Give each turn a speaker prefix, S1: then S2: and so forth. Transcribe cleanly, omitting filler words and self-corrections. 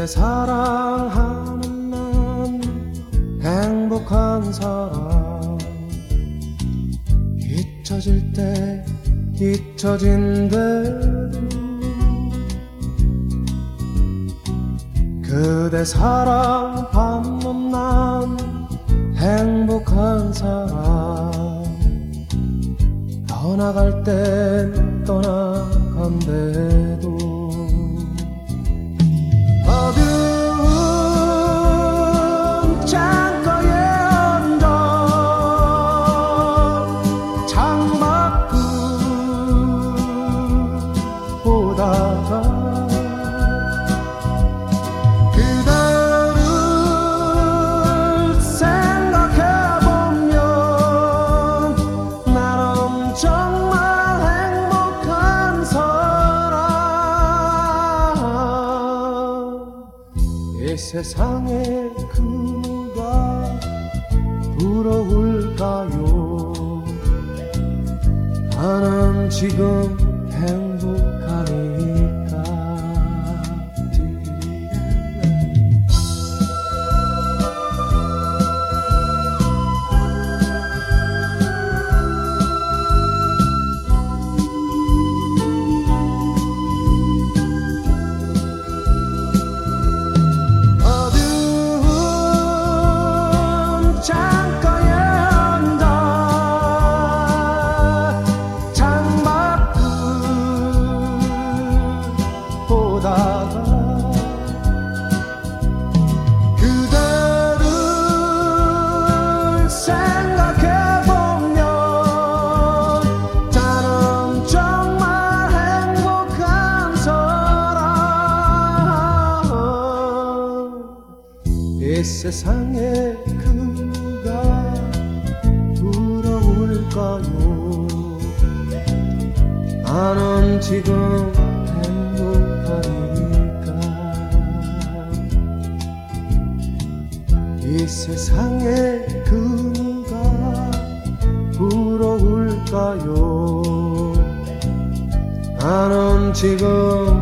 S1: 글쎄 사랑하는 난 행복한 사람 잊혀질 때 잊혀진대도 그대 사랑받는 난 행복한 사람 떠나갈 땐 떠나간대도 어두운 창가에 앉아 창밖을 보다가 그대를 생각해보면 나는 정말 행복한 사람 이 세상에 그 누가 부러울까요 나는 지금 행복하니까 어두운 창가에 앉아 창밖을 보다가 그대를 생각해보면 나는 정말 행복한 사람 이 세상에 그 누가 부러울까요 나는 지금 행복하니까 이 세상에 그 누가 부러울까요 나는 지금